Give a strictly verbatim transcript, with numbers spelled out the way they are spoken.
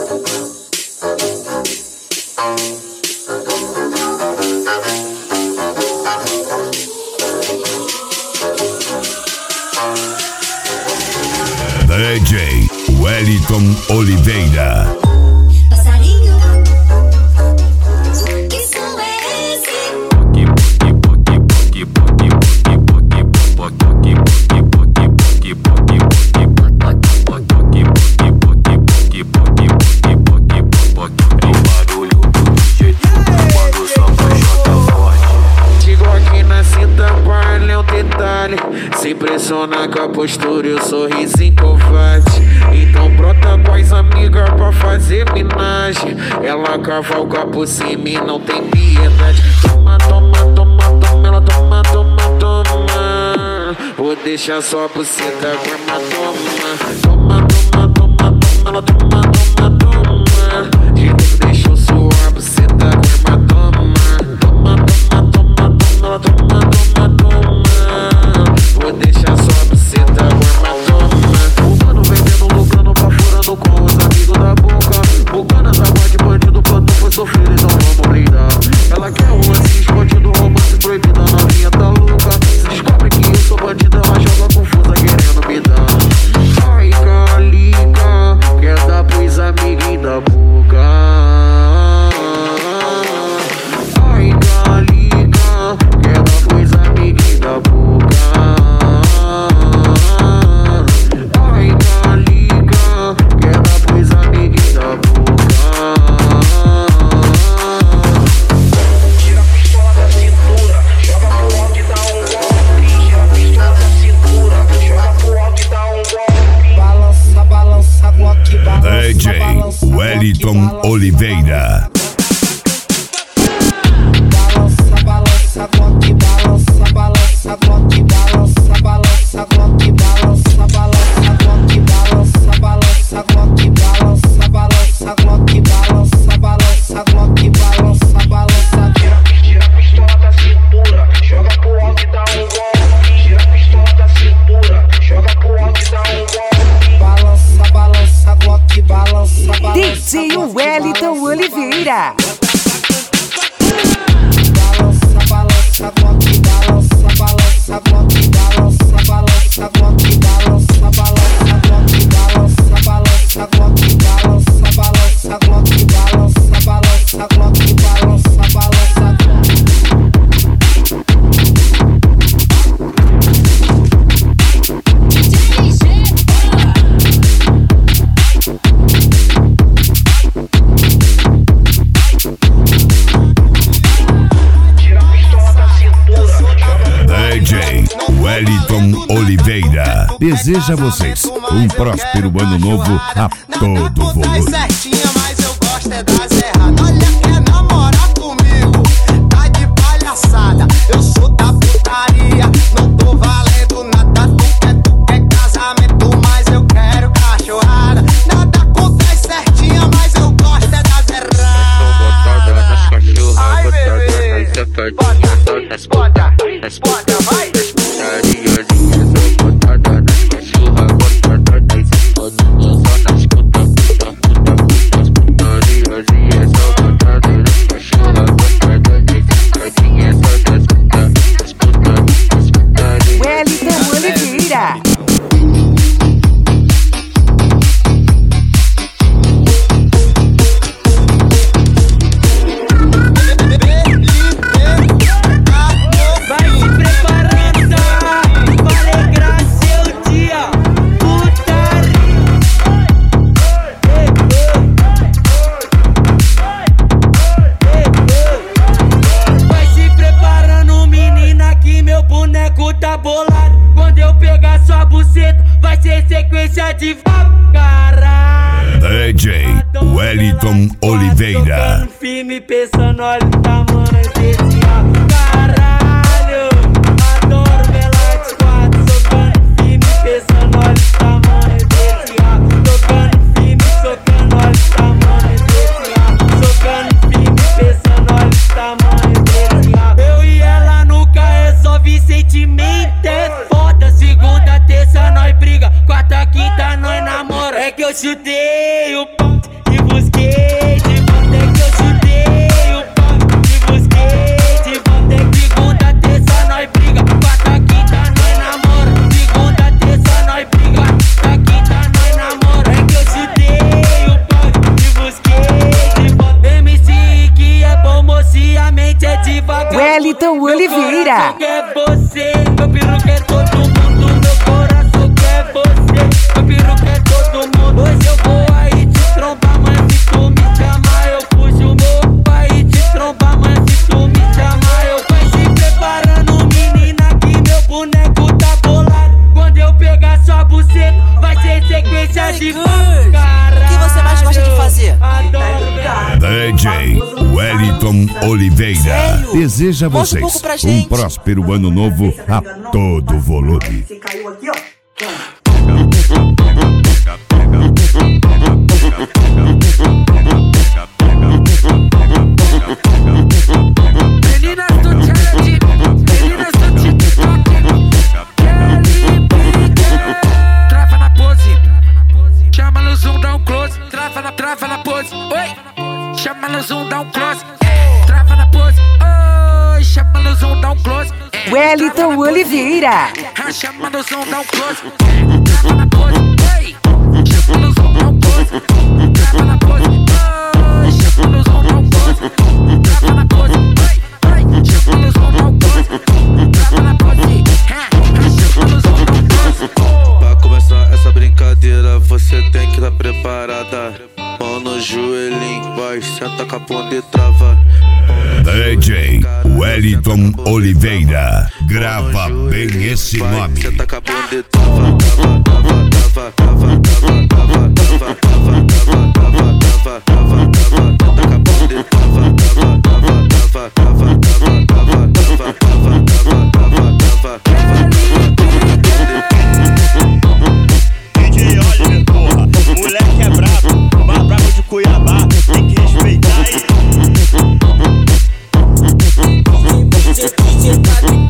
D J Wellington Oliveira. Passarinho, que som é esse? É o barulho do D J quando o samba chota forte. Chegou aqui na cinta, vale é um detalhe. Se impressiona com a postura e o sorrisinho covarde. Então brota com as amigas pra fazer minagem. Ela cavalga por cima e não tem piedade. Toma, toma, toma, toma, ela toma, toma, toma. Vou deixar só por cita, grama, toma. Toma, toma, toma, toma, ela toma, toma, toma. Jeito que deixou suar por cita, grama, toma. Toma, toma, toma, toma, ela toma, toma, toma. Vou deixar só por cita, grama, toma. O mano vendendo, lucrando, baforando com os amigos da boca. O cana tá de bandido quando foi sofrido, então vamos brindar. Ela quer um lance escondido, romance proibido, a novinha tá louca. Se descobre que eu sou bandida, ela joga confusa querendo me dar. Ai, calica, quer dar pros amiguinhos da boca. Ai, calica, quer dar pros amiguinhos da boca. Ai, calica, quer dar pros amiguinhos da boca. Tira a pistola da cintura, joga pro alto e dá um golpe. Tira a pistola da cintura, joga pro alto e dá um golpe. Balança, balança, Glock, balança, D J balança, Wellington Glock, Oliveira. balança, balança, Glock, balança, balança, Glock, balança, balança, Glock, balança, balança, Glock, balança, balança, Glock, balança, balança, Glock, balança, balança, Glock, balança, balança. Tira a pistola da cintura, joga pro alto e dá um golpe. Tira a pistola da cintura, joga pro alto e dá um golpe. Balança, balança, Glock, balança, balança. D J Wellington Oliveira. Balança, balança, Glock, balança, balança, Glock, balança, balança, Glock, balança, balança, Glock, balança, balança, Glock, balança, balança, Glock, balança, balança, Glock, balança, balança. D J Wellington Oliveira deseja a vocês um próspero ano novo a todo volume. Certinha, mas eu gosto é das erradas. Olha, quer namorar comigo, tá de palhaçada. Eu sou da putaria, não tô valendo nada. Tu quer, tu quer casamento, mas eu quero cachorrada. Nada acontece certinha, mas eu gosto é das erradas. Ai, bebê, bota, bota, bota, vai. Wellington Oliveira. Vai se preparando, tá? Pra alegrar seu dia. Putaria. Vai se preparando, menina, que meu boneco tá bolado. Quando eu pegar sua buceta, vai ser sequência de caralho. D J Wellington Oliveira. Tocando firme, pensando, olha o tamanho desse rabo. Caralho, adoro velar de quatro. Tocando firme, pensando, olha o tamanho desse rabo. Tocando firme, socando, olha o tamanho desse rabo. Tocando firme, pensando, olha o tamanho desse rabo. Eu e ela nunca resolve sentimento, é foda. Segunda, terça, nós briga. Quarta, quinta, nós namora. É que eu chutei o ponto e você Wellington Oliveira. Quer você, meu piru quer todo mundo, meu coração quer você, meu piru quer todo mundo. Hoje eu vou aí te trombar, mas se tu me chamar eu fujo, vou aí te trombar, mas se tu me chamar eu vai se preparando, menina, que meu boneco tá bolado. Quando eu pegar sua buceta, vai ser sequência de caralho. O que você mais gosta de fazer? D J Wellington Oliveira Sério? deseja a Mostra um vocês pouco pra um gente. próspero ano novo a todo volume. Você caiu aqui, ó. Meninas do challenge, meninas do TikTok, Kelly Pique. Trava na pose, chama no zoom, dá um close. Trava na, trava na pose, oi. Chama no zoom, dá um close. Trava na pose, oi. Chama no zoom, dá um close. Wellington Oliveira. Chama no zoom, dá um close. Trava na pose, oi. Chama no zoom, dá um close. Trava na pose, oi. Chama no zoom, dá um close. Trava na pose, oi, oi. Chama no zoom, dá um close. Trava na pose, chama no zoom, dá um close. Pra começar essa brincadeira, você tem que estar preparada. Mão no joelhinho, vai, senta com a bunda e trava. D J Wellington Oliveira, grava bem esse nome. Senta com a bunda e trava, trava, trava, trava, trava, trava, trava, trava, trava, trava, trava, trava, senta com a bunda e trava, trava, trava, trava, trava, trava, trava, trava, trava, trava, trava, trava. D J Oliver, porra, moleque é brabo, mais brabo de Cuiabá, tem que respeitar aí. Você tá